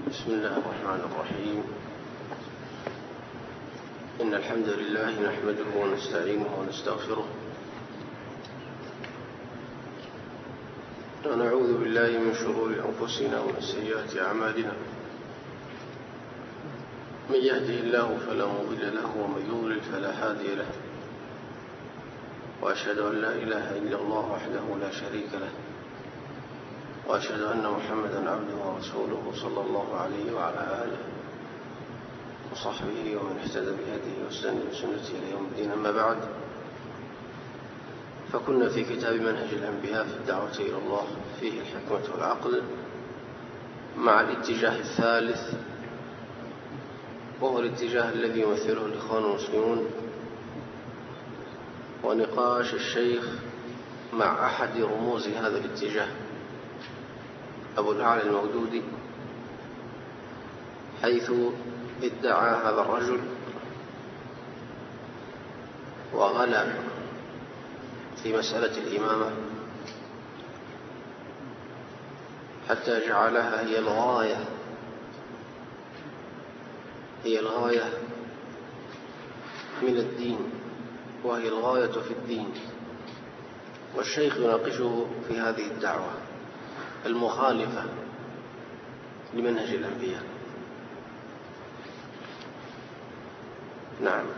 بسم الله الرحمن الرحيم. إن الحمد لله نحمده ونستعينه ونستغفره ونعوذ بالله من شرور أنفسنا ومن سيئات أعمالنا. من يهده الله فلا مضل له ومن يضلل فلا هادي له، وأشهد أن لا إله إلا الله وحده لا شريك له، وأشهد أن محمدا عبده ورسوله صلى الله عليه وعلى آله وصحبه ومن اهتدى بهديه واستنى بسنته إلى يوم الدين. أما بعد، فكنا في كتاب منهج الأنبياء في الدعوة إلى الله، فيه الحكمة والعقل، مع الاتجاه الثالث، وهو الاتجاه الذي يمثله الإخوان المسلمون، ونقاش الشيخ مع أحد رموز هذا الاتجاه أبو الأعلى المودودي، حيث ادعى هذا الرجل وغلا في مسألة الإمامة حتى جعلها هي الغاية من الدين، وهي الغاية في الدين. والشيخ يناقشه في هذه الدعوة المخالفة لمنهج الأنبياء. نعم.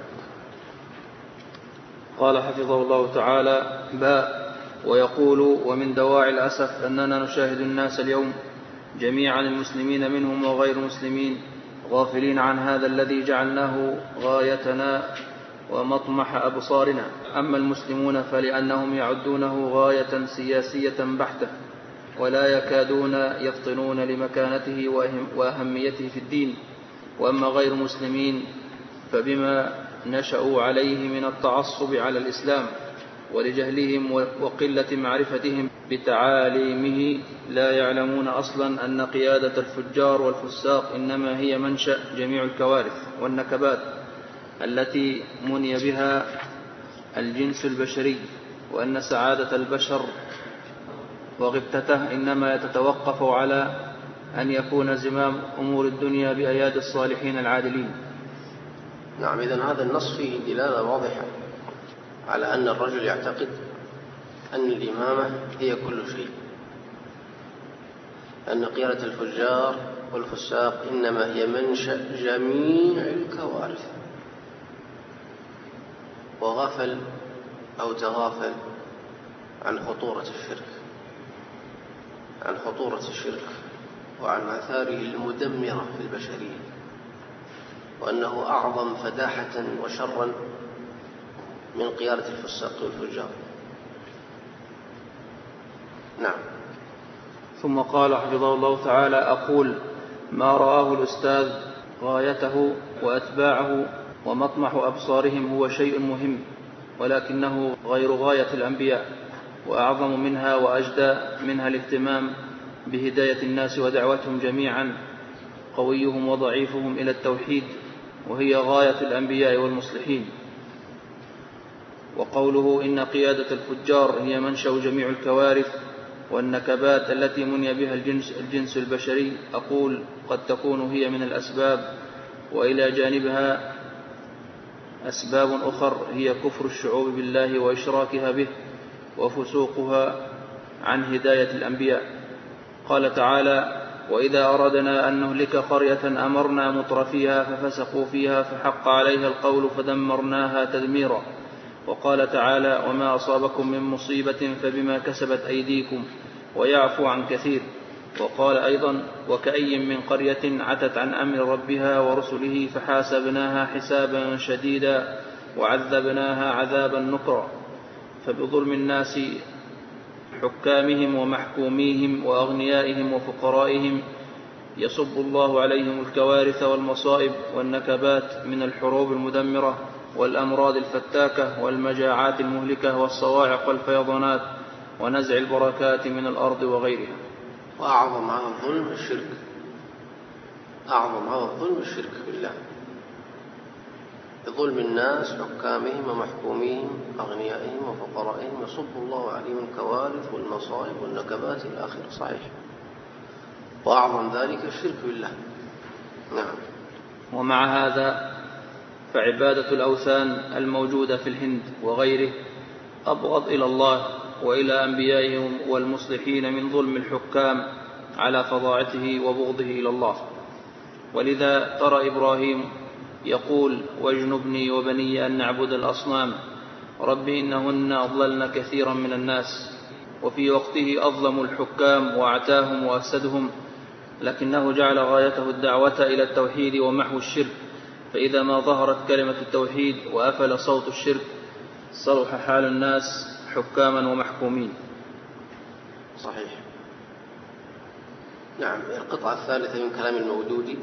قال حفظه الله تعالى: ويقول: ومن دواعي الأسف أننا نشاهد الناس اليوم جميعا، المسلمين منهم وغير المسلمين، غافلين عن هذا الذي جعلناه غايتنا ومطمح أبصارنا. أما المسلمون فلأنهم يعدونه غاية سياسية بحتة، ولا يكادون يفطنون لمكانته وأهميته في الدين. وأما غير المسلمين فبما نشأوا عليه من التعصب على الإسلام ولجهلهم وقلة معرفتهم بتعاليمه، لا يعلمون أصلا أن قيادة الفجار والفساق إنما هي منشأ جميع الكوارث والنكبات التي مني بها الجنس البشري، وأن سعادة البشر وغبتته إنما تتوقف على أن يكون زمام أمور الدنيا بأيادي الصالحين العادلين. نعم. إذن هذا النص فيه دلالة واضحة على أن الرجل يعتقد أن الإمامة هي كل شيء، أن قيادة الفجار والفساق إنما هي منشأ جميع الكوارث، وغفل أو تغافل عن خطورة الشرك وعن آثاره المدمرة في البشرية، وأنه أعظم فداحة وشرا من قيادة الفساق والفجار. نعم. ثم قال حفظه الله تعالى: أقول: ما رآه الأستاذ غايته وأتباعه ومطمح أبصارهم هو شيء مهم، ولكنه غير غاية الأنبياء، وأعظم منها وأجدى منها الاهتمام بهداية الناس ودعوتهم جميعا، قويهم وضعيفهم، إلى التوحيد، وهي غاية الأنبياء والمصلحين. وقوله: إن قيادة الفجار هي منشأ جميع الكوارث والنكبات التي مني بها الجنس البشري، أقول: قد تكون هي من الأسباب، وإلى جانبها أسباب أخر هي كفر الشعوب بالله وإشراكها به وفسوقها عن هداية الأنبياء. قال تعالى: وإذا أردنا أن نهلك قرية أمرنا مترفيها ففسقوا فيها فحق عليها القول فدمرناها تدميرا. وقال تعالى: وما أصابكم من مصيبة فبما كسبت أيديكم ويعفو عن كثير. وقال أيضا: وكأي من قرية عتت عن أمر ربها ورسله فحاسبناها حسابا شديدا وعذبناها عذابا نكرا. فبظلم الناس حكامهم ومحكوميهم وأغنيائهم وفقرائهم يصب الله عليهم الكوارث والمصائب والنكبات من الحروب المدمرة والأمراض الفتاكة والمجاعات المهلكة والصواعق والفيضانات ونزع البركات من الأرض وغيرها. وأعظم هذا الظلم الشرك بالله، بظلم الناس حكامهم ومحكوميهم أغنيائهم وفقرائهم يصب الله عليهم الكوارث والمصائب والنكبات إلى آخره. صحيح. وأعظم ذلك الشرك بالله، نعم. ومع هذا فعبادة الأوثان الموجودة في الهند وغيره أبغض إلى الله وإلى أنبيائهم والمصلحين من ظلم الحكام على فظاعته وبغضه إلى الله. ولذا ترى إبراهيم يقول: واجنبني وبني أن نعبد الأصنام رب إنهن أضللن كثيرا من الناس. وفي وقته أظلموا الحكام وأعتاهم وأفسدهم، لكنه جعل غايته الدعوة إلى التوحيد ومحو الشرك، فإذا ما ظهرت كلمة التوحيد وأفل صوت الشرك صلح حال الناس حكاما ومحكومين. صحيح. نعم. القطعة الثالثة من كلام المودودي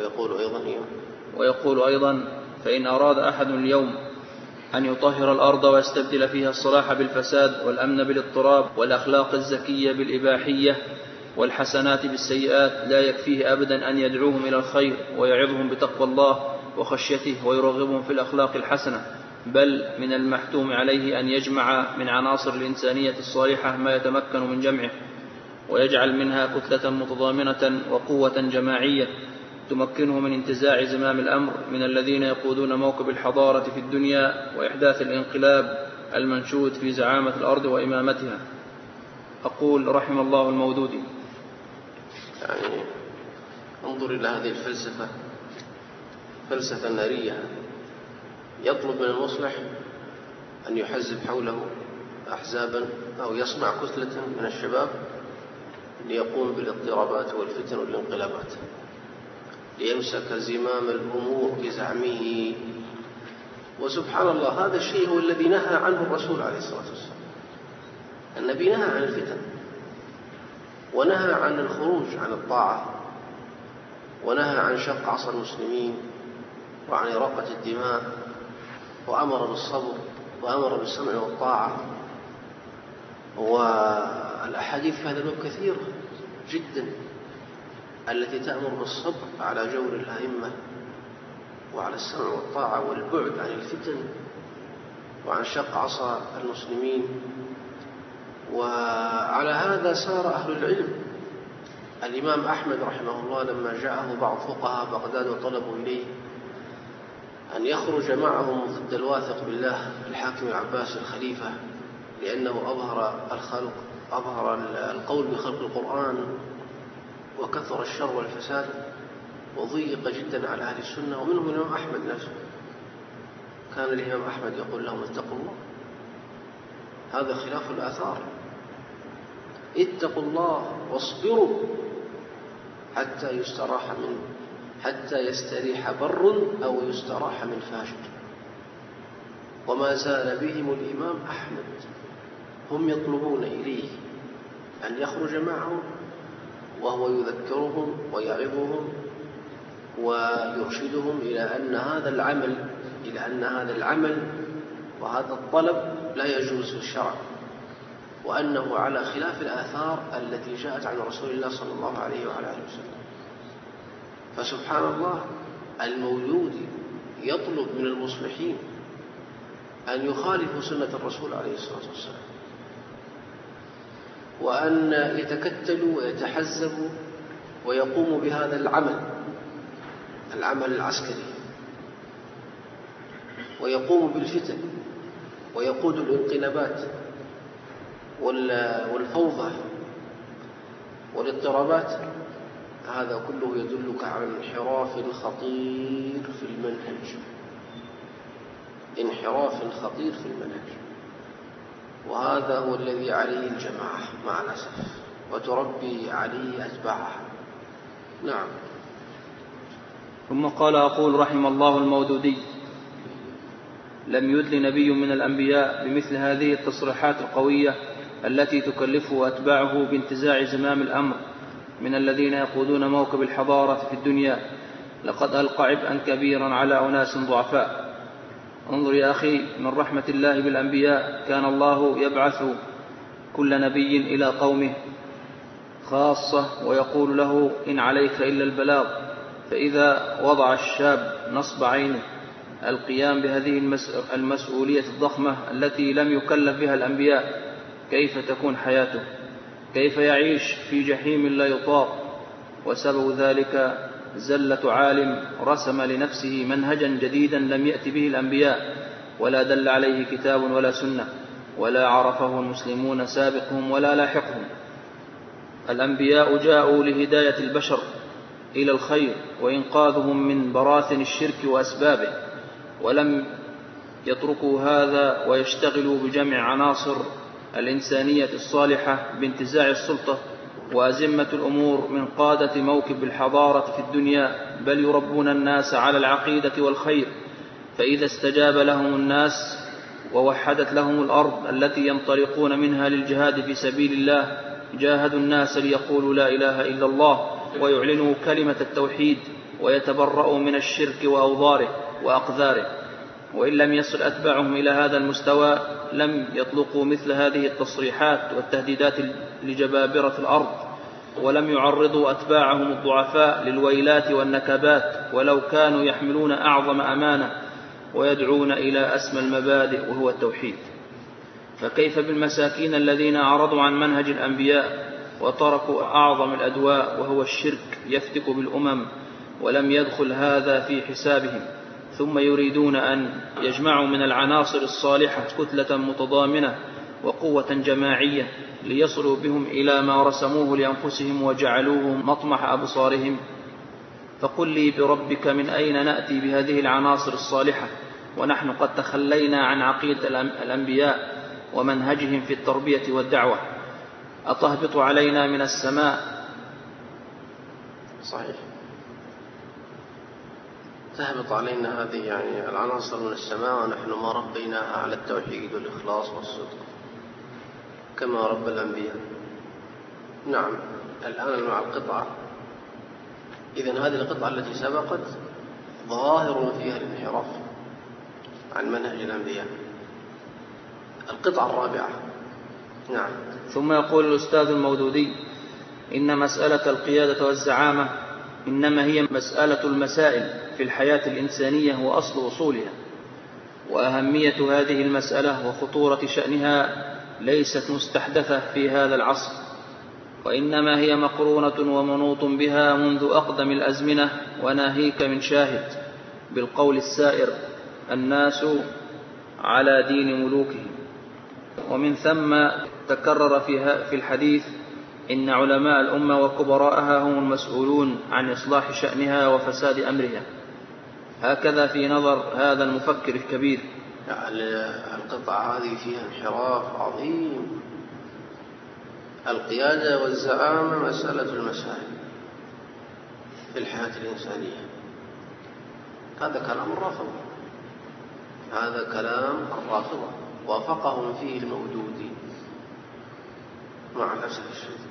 ويقول أيضا: فإن أراد أحد اليوم أن يطهر الأرض ويستبدل فيها الصلاح بالفساد والأمن بالاضطراب والأخلاق الزكية بالإباحية والحسنات بالسيئات، لا يكفيه أبدا أن يدعوهم إلى الخير ويعظهم بتقوى الله وخشيته ويرغبهم في الأخلاق الحسنة، بل من المحتوم عليه أن يجمع من عناصر الإنسانية الصالحة ما يتمكن من جمعه، ويجعل منها كتلة متضامنة وقوة جماعية تمكنه من انتزاع زمام الأمر من الذين يقودون موكب الحضارة في الدنيا وإحداث الانقلاب المنشود في زعامة الأرض وإمامتها. أقول: رحم الله المودودي. يعني انظر إلى هذه الفلسفة، فلسفة نارية. يطلب من المصلح أن يحزب حوله أحزابا أو يصنع كتلة من الشباب ليقوم بالاضطرابات والفتن والانقلابات، ليمسك زمام الأمور بزعمه. وسبحان الله، هذا الشيء هو الذي نهى عنه الرسول عليه الصلاة والسلام. النبي نهى عن الفتن، ونهى عن الخروج عن الطاعة، ونهى عن شق عصا المسلمين وعن إراقة الدماء، وأمر بالصبر وأمر بالسمع والطاعة. والأحاديث في هذا الباب كثيرة جدا التي تأمر بالصبر على جور الأئمة وعلى السمع والطاعة والبعد عن الفتن وعن شق عصا المسلمين. وعلى هذا سار أهل العلم. الإمام أحمد رحمه الله لما جاءه بعض فقهاء بغداد وطلبوا إليه أن يخرج معهم ضد الواثق بالله الحاكم العباسي الخليفة، لأنه أظهر القول بخلق القرآن وكثر الشر والفساد وضيق جدا على أهل السنة، ومنهم الإمام أحمد نفسه. كان الإمام أحمد يقول لهم: اتقوا الله، هذا خلاف الآثار، اتقوا الله واصبروا حتى يستريح بر أو يستراح من فاجر. وما زال بهم الإمام أحمد هم يطلبون إليه أن يخرج معهم، وهو يذكرهم ويعظهم ويرشدهم إلى أن هذا العمل وهذا الطلب لا يجوز في الشرع، وأنه على خلاف الآثار التي جاءت عن رسول الله صلى الله عليه وعلى آله وسلم. فسبحان الله، المولود يطلب من المصلحين أن يخالفوا سنة الرسول عليه الصلاة والسلام، وأن يتكتلوا ويتحزبوا ويقوموا بهذا العمل العسكري، ويقوموا بالفتن ويقودوا الانقلابات والفوضى والاضطرابات. هذا كله يدلك على انحراف خطير في المنهج، وهذا هو الذي عليه الجماعة مع الأسف، وتربي عليه أتباعها. نعم. ثم قال: أقول رحم الله المودودي: لم يدل نبي من الأنبياء بمثل هذه التصريحات القوية التي تكلفه أتباعه بانتزاع زمام الأمر من الذين يقودون موكب الحضارة في الدنيا. لقد ألقى عبئا كبيرا على أناس ضعفاء. انظر يا أخي، من رحمة الله بالأنبياء كان الله يبعث كل نبي إلى قومه خاصة ويقول له: إن عليك إلا البلاغ. فإذا وضع الشاب نصب عينه القيام بهذه المسؤولية الضخمة التي لم يكلف بها الأنبياء، كيف تكون حياته؟ كيف يعيش في جحيم لا يطاق؟ وسبب ذلك زلة عالم رسم لنفسه منهجا جديدا لم يأت به الأنبياء ولا دل عليه كتاب ولا سنة ولا عرفه المسلمون سابقهم ولا لاحقهم. الأنبياء جاءوا لهداية البشر إلى الخير وإنقاذهم من براثن الشرك وأسبابه، ولم يتركوا هذا ويشتغلوا بجمع عناصر الإنسانية الصالحة بانتزاع السلطة وأزمة الأمور من قادة موكب الحضارة في الدنيا، بل يربون الناس على العقيدة والخير. فإذا استجاب لهم الناس ووحدت لهم الأرض التي ينطلقون منها للجهاد في سبيل الله، جاهدوا الناس ليقولوا لا إله إلا الله ويعلنوا كلمة التوحيد ويتبرؤوا من الشرك وأوضاره وأقذاره. وإن لم يصل أتباعهم إلى هذا المستوى لم يطلقوا مثل هذه التصريحات والتهديدات لجبابرة الأرض، ولم يعرضوا أتباعهم الضعفاء للويلات والنكبات، ولو كانوا يحملون أعظم أمانة ويدعون إلى أسمى المبادئ وهو التوحيد. فكيف بالمساكين الذين أعرضوا عن منهج الأنبياء وتركوا أعظم الأدواء وهو الشرك يفتك بالأمم ولم يدخل هذا في حسابهم، ثم يريدون أن يجمعوا من العناصر الصالحة كتلة متضامنة وقوة جماعية ليصلوا بهم إلى ما رسموه لأنفسهم وجعلوه مطمح أبصارهم. فقل لي بربك من أين نأتي بهذه العناصر الصالحة ونحن قد تخلينا عن عقيدة الأنبياء ومنهجهم في التربية والدعوة؟ أتهبط علينا من السماء؟ صحيح، تهبط علينا هذه يعني العناصر من السماء ونحن ما ربيناها على التوحيد والإخلاص والصدق كما رب الأنبياء. نعم، الآن مع القطعة. إذن هذه القطعة التي سبقت ظاهر فيها الانحراف عن منهج الأنبياء. القطعة الرابعة. نعم. ثم يقول الأستاذ المودودي: إن مسألة القيادة والزعامة إنما هي مسألة المسائل في الحياة الإنسانية وأصل أصولها، وأهمية هذه المسألة وخطورة شأنها ليست مستحدثة في هذا العصر، وإنما هي مقرونة ومنوط بها منذ أقدم الأزمنة، وناهيك من شاهد بالقول السائر: الناس على دين ملوكهم. ومن ثم تكرر في الحديث: إن علماء الأمة وكبراءها هم المسؤولون عن إصلاح شأنها وفساد أمرها. هكذا في نظر هذا المفكر الكبير. القطعة هذه فيها انحراف عظيم. القيادة والزعامة مسألة المسائل في الحياة الإنسانية. هذا كلام الرافضة، هذا كلام الرافضة وافقهم فيه المودودي مع الأسف الشديد،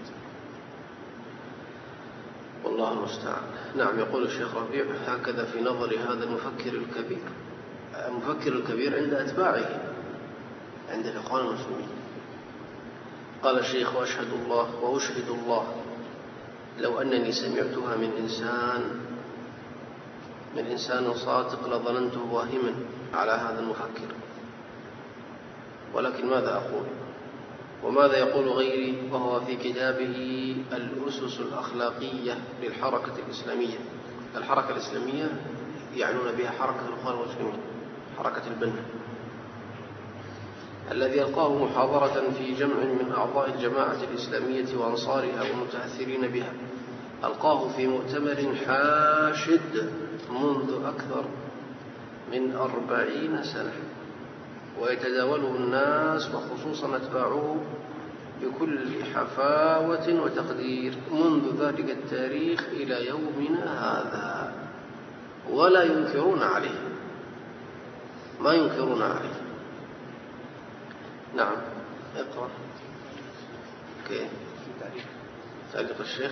والله المستعان. نعم. يقول الشيخ ربيع: هكذا في نظر هذا المفكر الكبير. المفكر الكبير عند أتباعه، عند الإخوان المسلمين. قال الشيخ: وأشهد الله لو أنني سمعتها من إنسان صادق لظننته واهما على هذا المفكر، ولكن ماذا أقول وماذا يقول غيري وهو في كتابه الأسس الأخلاقية للحركة الإسلامية. الحركة الإسلامية يعنون بها حركة الإخوان المسلمين، حركة البنا، الذي ألقاه محاضرة في جمع من أعضاء الجماعة الإسلامية وأنصارها والمتأثرين بها. ألقاه في مؤتمر حاشد منذ أكثر من 40 سنة، ويتداوله الناس وخصوصا أتباعه بكل حفاوة وتقدير منذ ذلك التاريخ إلى يومنا هذا، ولا ينكرون عليه، ما ينكرون عليه. نعم. اقرأ. كيف تعليق الشيخ؟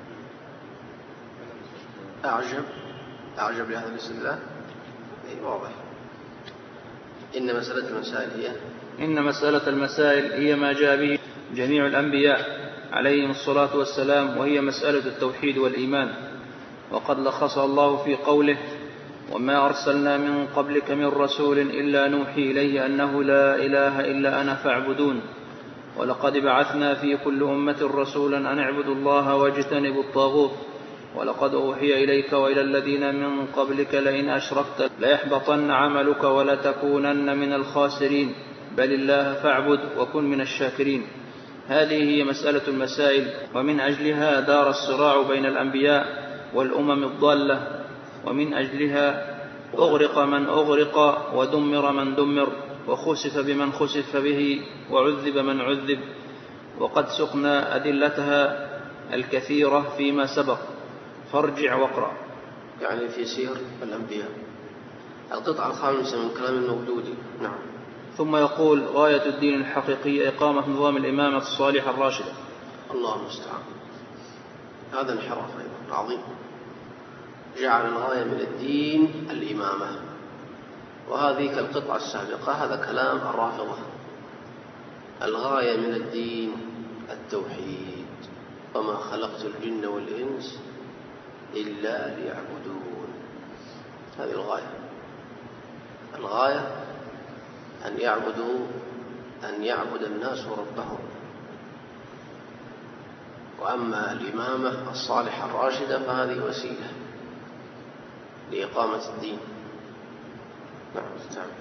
أعجب لهذا الاستدلال. أي واضح. إن مسألة المسائل هي ما جاء به جميع الأنبياء عليهم الصلاة والسلام، وهي مسألة التوحيد والإيمان. وقد لخص الله في قوله: وما أرسلنا من قبلك من رسول إلا نوحي إليه أنه لا إله إلا أنا فاعبدون. ولقد بعثنا في كل أمة رسولا أن اعبدوا الله واجتنبوا الطاغوت. ولقد أوحي إليك وإلى الذين من قبلك لئن أشركت ليحبطن عملك ولتكونن من الخاسرين بل الله فاعبد وكن من الشاكرين. هذه هي مسألة المسائل، ومن أجلها دار الصراع بين الأنبياء والأمم الضالة، ومن أجلها أغرق من أغرق ودمر من دمر وخسف بمن خسف به وعذب من عذب، وقد سقنا أدلتها الكثيرة فيما سبق، فارجع واقرأ. يعني في سير الأنبياء القطعة الخامسة من كلام المولودي. نعم. ثم يقول: غاية الدين الحقيقي إقامة نظام الإمامة الصالحة الراشدة. الله المستعان. هذا انحراف أيضا عظيم. جعل الغاية من الدين الإمامة، وهذه كالقطعة السابقة، هذا كلام الرافضة. الغاية من الدين التوحيد، وما خلقت الجن والإنس إلا ليعبدون. هذه الغاية أن يعبد الناس ربهم. وأما الإمامة الصالحة الراشدة فهذه وسيلة لإقامة الدين. نعم.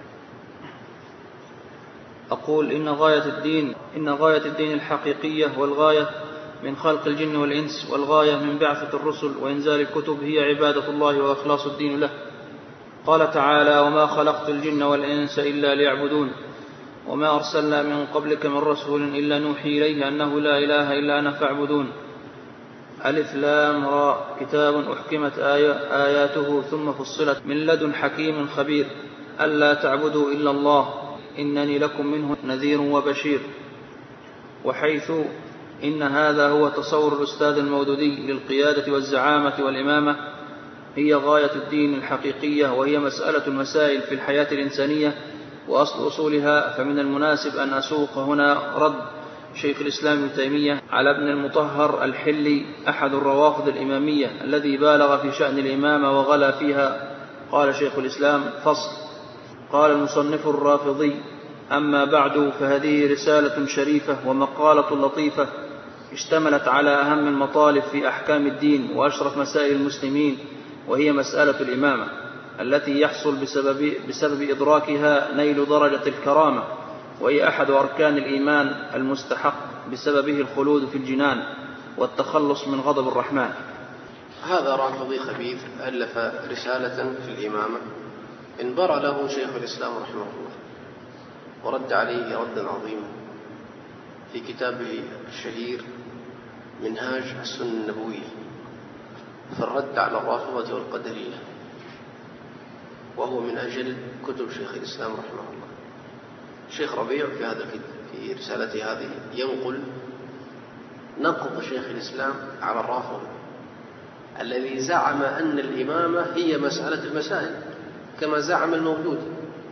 أقول إن غاية الدين الحقيقية والغاية من خلق الجن والإنس والغاية من بعثة الرسل وإنزال الكتب هي عبادة الله وإخلاص الدين له. قال تعالى: وما خلقت الجن والإنس إلا ليعبدون وما أرسلنا من قبلك من رسول إلا نوحي إليه أنه لا إله إلا أنا فاعبدون. ألف لام را، كتاب أحكمت آياته ثم فصلت من لدن حكيم خبير ألا تعبدوا إلا الله إنني لكم منه نذير وبشير. وحيث إن هذا هو تصور الأستاذ المودودي للقيادة والزعامة والإمامة، هي غاية الدين الحقيقية، وهي مسألة المسائل في الحياة الإنسانية وأصل أصولها. فمن المناسب أن أسوق هنا رد شيخ الإسلام ابن تيمية على ابن المطهر الحلي أحد الروافض الإمامية الذي بالغ في شأن الإمامة وغلا فيها. قال شيخ الإسلام: فصل. قال المصنف الرافضي: أما بعد، فهذه رسالة شريفة ومقالة لطيفة اشتملت على أهم المطالب في أحكام الدين وأشرف مسائل المسلمين، وهي مسألة الإمامة التي يحصل بسبب إدراكها نيل درجة الكرامة، وهي أحد أركان الإيمان المستحق بسببه الخلود في الجنان والتخلص من غضب الرحمن. هذا رافضي خبيث ألف رسالة في الإمامة انبرى له شيخ الإسلام رحمه الله، ورد عليه ردا عظيما في كتابه الشهير منهاج السنة النبوية في الرد على الرافضة والقدرية، وهو من أجل كتب شيخ الإسلام رحمه الله. الشيخ ربيع في رسالته هذه ينقل نقض شيخ الإسلام على الرافضة الذي زعم أن الإمامة هي مسألة المسائل كما زعم المولود.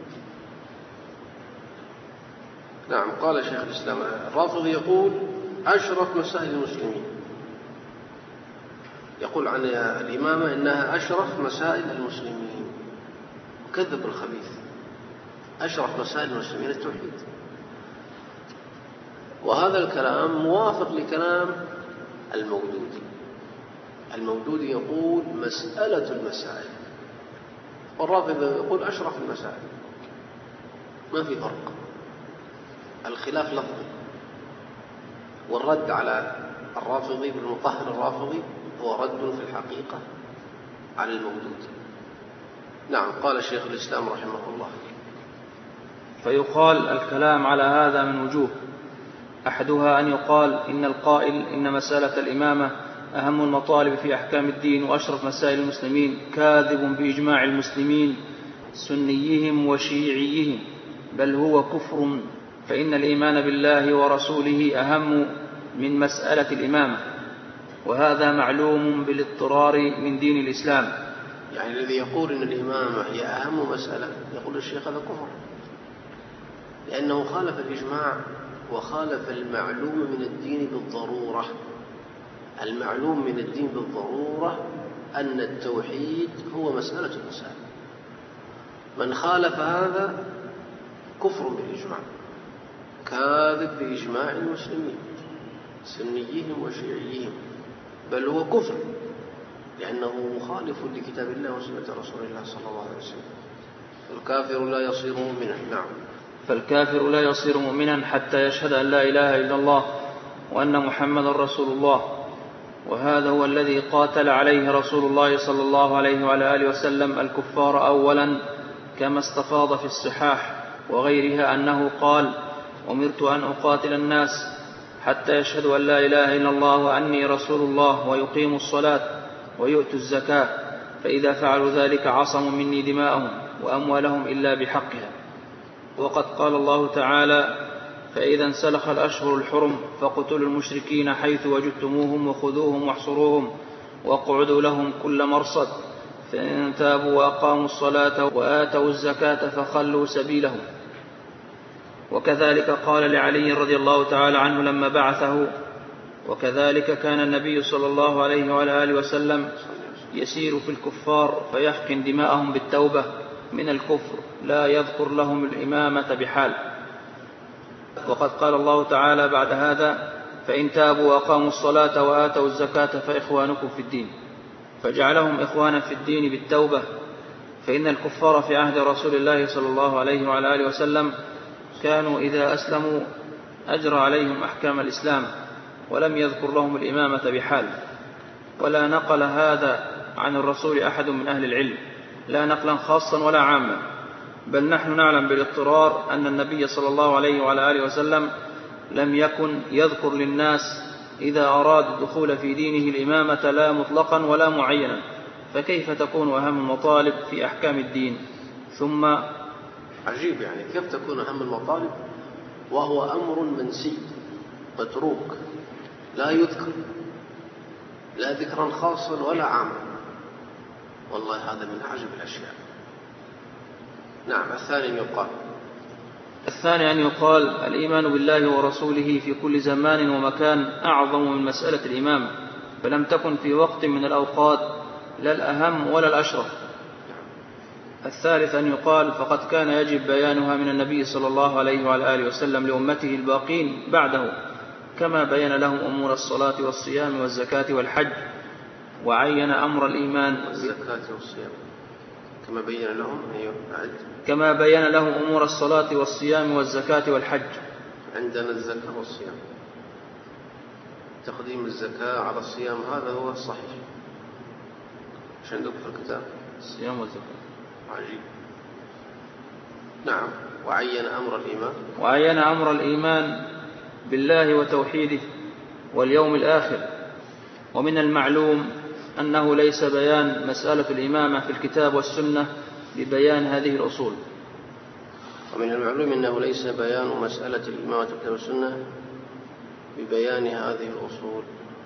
نعم. قال شيخ الإسلام: الرافضي يقول أشرف مسائل المسلمين، يقول عن الإمامة إنها أشرف مسائل المسلمين. كذب الخبيث. أشرف مسائل المسلمين التوحيد. وهذا الكلام موافق لكلام المودودي. المودودي يقول مسألة المسائل، والرافضي يقول أشرف المسائل. ما في فرق، الخلاف لفظي. والرد على الرافضي بالمطهر الرافضي هو رد في الحقيقة على المودودي. نعم. قال شيخ الإسلام رحمه الله: فيقال الكلام على هذا من وجوه، أحدها أن يقال إن القائل إن مسألة الإمامة أهم المطالب في أحكام الدين وأشرف مسائل المسلمين كاذب بإجماع المسلمين سنيهم وشيعيهم، بل هو كفر، فإن الإيمان بالله ورسوله أهم من مسألة الإمامة، وهذا معلوم بالاضطرار من دين الإسلام. يعني الذي يقول إن الإمامة هي أهم مسألة، يقول الشيخ هذا كفر، لأنه خالف الإجماع وخالف المعلوم من الدين بالضرورة. المعلوم من الدين بالضرورة أن التوحيد هو مسألة المسائل. من خالف هذا كفر بالإجماع، كاذب بإجماع المسلمين سنيهم وشيعيهم، بل هو كفر. لأنه مخالف لكتاب الله وسنة رسول الله صلى الله عليه وسلم. الكافر لا يصير مؤمنا. نعم. فالكافر لا يصير مؤمنا حتى يشهد أن لا إله إلا الله وأن محمدا رسول الله، وهذا هو الذي قاتل عليه رسول الله صلى الله عليه وعلى آله وسلم الكفار أولا، كما استفاض في الصحاح وغيرها أنه قال: أمرت أن أقاتل الناس حتى يشهدوا أن لا إله إلا الله وأني رسول الله ويقيموا الصلاة ويؤتوا الزكاة، فإذا فعلوا ذلك عصموا مني دماءهم وأموالهم إلا بحقها. وقد قال الله تعالى: فإذا انسلخ الأشهر الحرم فاقتلوا المشركين حيث وجدتموهم وخذوهم واحصروهم واقعدوا لهم كل مرصد، فإن تابوا وأقاموا الصلاة وآتوا الزكاة فخلوا سبيلهم. وكذلك قال لعلي رضي الله تعالى عنه لما بعثه: وكذلك كان النبي صلى الله عليه وعلى آله وسلم يسير في الكفار فيحقن دماءهم بالتوبة من الكفر، لا يذكر لهم الإمامة بحال. وقد قال الله تعالى بعد هذا: فإن تابوا وأقاموا الصلاة وآتوا الزكاة فإخوانكم في الدين، فجعلهم إخوانا في الدين بالتوبة. فإن الكفار في عهد رسول الله صلى الله عليه وعلى آله وسلم كانوا إذا أسلموا أجرى عليهم أحكام الإسلام ولم يذكر لهم الإمامة بحال. ولا نقل هذا عن الرسول أحد من أهل العلم، لا نقلا خاصا ولا عاما، بل نحن نعلم بالاضطرار أن النبي صلى الله عليه وعلى آله وسلم لم يكن يذكر للناس إذا أراد الدخول في دينه الإمامة لا مطلقا ولا معينا، فكيف تكون أهم المطالب في أحكام الدين؟ ثم عجيب، يعني كيف تكون أهم المطالب وهو أمر منسي متروك لا يذكر، لا ذكرا خاصا ولا عاما. والله هذا من أعجب الأشياء. نعم. الثاني أن يقال الإيمان بالله ورسوله في كل زمان ومكان أعظم من مسألة الإمامة، فلم تكن في وقت من الأوقات لا الأهم ولا الأشرف. الثالث أن يقال فقد كان يجب بيانها من النبي صلى الله عليه وعلى آله وسلم لأمته الباقين بعده، كما بين لهم أمور الصلاة والصيام والزكاة والحج، وعين أمر الإيمان والزكاة والصيام كما بين لهم أمور الصلاة والصيام والزكاة والحج. عندنا الزكاة والصيام، تقديم الزكاة على الصيام هذا هو الصحيح. ايش عندك في الكتاب؟ الصيام والزكاة. عجيب. نعم. وعين أمر الإيمان بالله وتوحيده واليوم الآخر. ومن المعلوم أنه ليس بيان مسألة الإمامة في الكتاب والسنة ببيان هذه الأصول. ومن المعلوم أنه ليس بيان مسألة الإمامة في الكتاب والسنة ببيان هذه الأصول،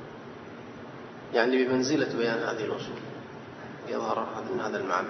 يعني بمنزلة بيان هذه الأصول، يظهر من هذا المعنى.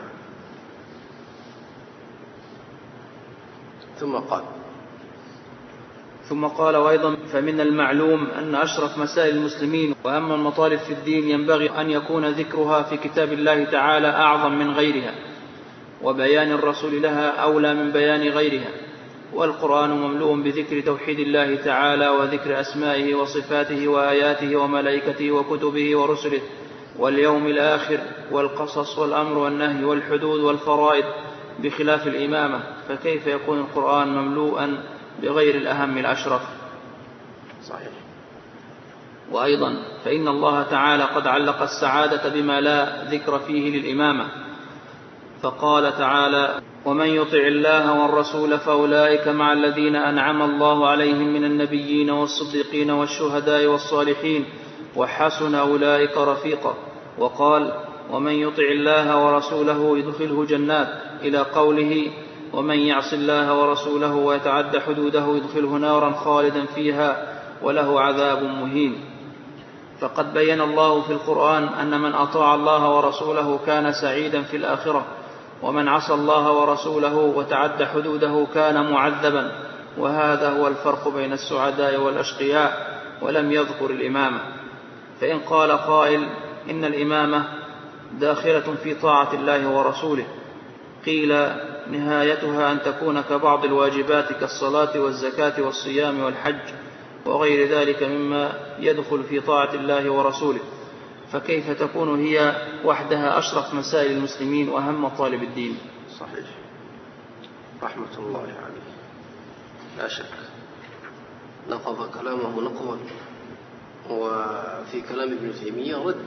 ثم قال وأيضا: فمن المعلوم أن أشرف مسائل المسلمين وأهم المطالب في الدين ينبغي أن يكون ذكرها في كتاب الله تعالى أعظم من غيرها، وبيان الرسول لها أولى من بيان غيرها. والقرآن مملوء بذكر توحيد الله تعالى وذكر أسمائه وصفاته وآياته وملائكته وكتبه ورسله واليوم الآخر والقصص والأمر والنهي والحدود والفرائض، بخلاف الإمامة، فكيف يكون القرآن مملوءا بغير الأهم الأشرف؟ صحيح. وأيضا فإن الله تعالى قد علق السعادة بما لا ذكر فيه للإمامة، فقال تعالى: ومن يطع الله والرسول فأولئك مع الذين أنعم الله عليهم من النبيين والصديقين والشهداء والصالحين وحسن أولئك رفيقا. وقال: ومن يطع الله ورسوله يدخله جنات، إلى قوله: ومن يعص الله ورسوله ويتعد حدوده يدخله نارا خالدا فيها وله عذاب مهين. فقد بين الله في القرآن أن من أطاع الله ورسوله كان سعيدا في الآخرة، ومن عصى الله ورسوله وتعد حدوده كان معذبا، وهذا هو الفرق بين السعداء والأشقياء، ولم يذكر الإمامة. فإن قال قائل إن الإمامة داخلة في طاعة الله ورسوله، قيل: نهايتها أن تكون كبعض الواجبات كالصلاة والزكاة والصيام والحج وغير ذلك مما يدخل في طاعة الله ورسوله، فكيف تكون هي وحدها أشرف مسائل المسلمين وأهم طالب الدين؟ صحيح، رحمة الله عليه، لا شك نقض كلامه نقضا، وفي كلام ابن تيمية رد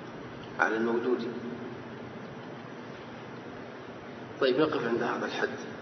على الموجود. طيب نقف عند هذا الحد.